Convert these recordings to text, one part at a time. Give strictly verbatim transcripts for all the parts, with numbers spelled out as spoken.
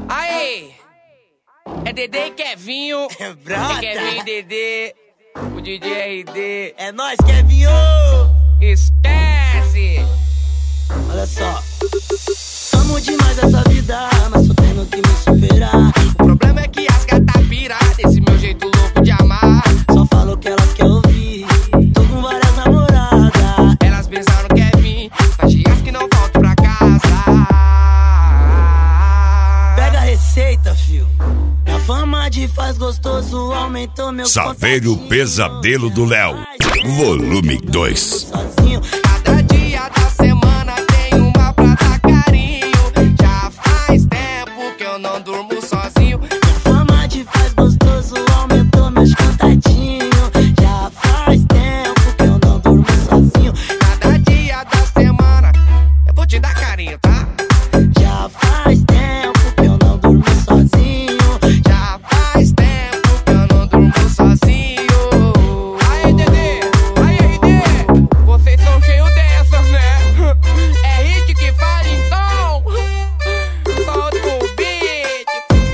Aí, é Dedê e Kevinho. É brota. É Kevinho e Dedê, o D J R D. É nóis, Kevinho! Esquece! Olha só. Amo demais essa vida, mas tô tendo que me superar. O problema é que as gatas piram desse meu jeito louco de amar. Só falo o que elas querem ouvir. Tô com várias namoradas. Elas pensaram que é vir, faz dias que não volto pra casa. Pega a receita, fio. Minha fama de faz gostoso aumentou meu Saveiro Pesadelo do Léo, volume dois. Sozinho. Cada dia da semana tem uma pra dar carinho. Já faz tempo que eu não durmo sozinho. Minha fama de faz gostoso aumentou meus contatinhos. Já faz tempo que eu não durmo sozinho. Cada dia da semana eu vou te dar carinho, tá? Já faz tempo que eu não durmo sozinho. Já faz tempo que eu não durmo sozinho. Aí, Dedê, aí, R D, vocês são cheios dessas, né? É hit que fala então. Solta o beat.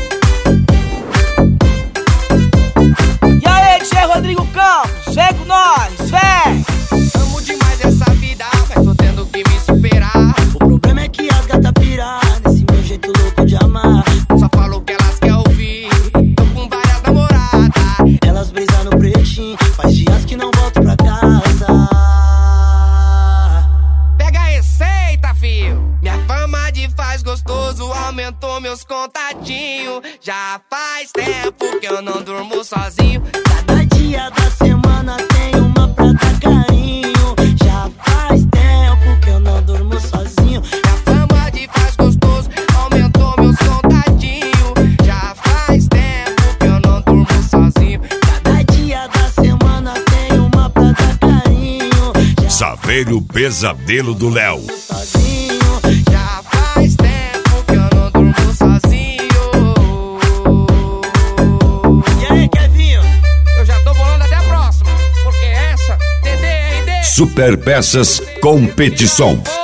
E aí, D J Rodrigo Campos, vem com nós, vem! Amo demais essa vida, mas tô tendo que me superar. O problema é que as gatas piram nesse meu jeito louco de amar. Só falo o que elas querem ouvir. Tô com várias namoradas. Elas brisam no pretinho, faz dias que não volto pra casa. Pega a receita, fio. Minha fama de faz gostoso aumentou meus contatinhos. Já faz tempo que eu não durmo sozinho. Cada dia da semana tem uma pra dar carinho. Já faz tempo que eu não durmo sozinho. Minha fama de faz gostoso aumentou meus contatinhos. Já faz tempo que eu não durmo sozinho. Cada dia da semana tem uma pra dar carinho. Já Saveiro Pesadelo do Léo. sozinho. Já faz tempo que eu não durmo sozinho. E aí, Kevinho? Eu já tô bolando até a próxima, porque essa, Dedê, R D. Super Peças Competição.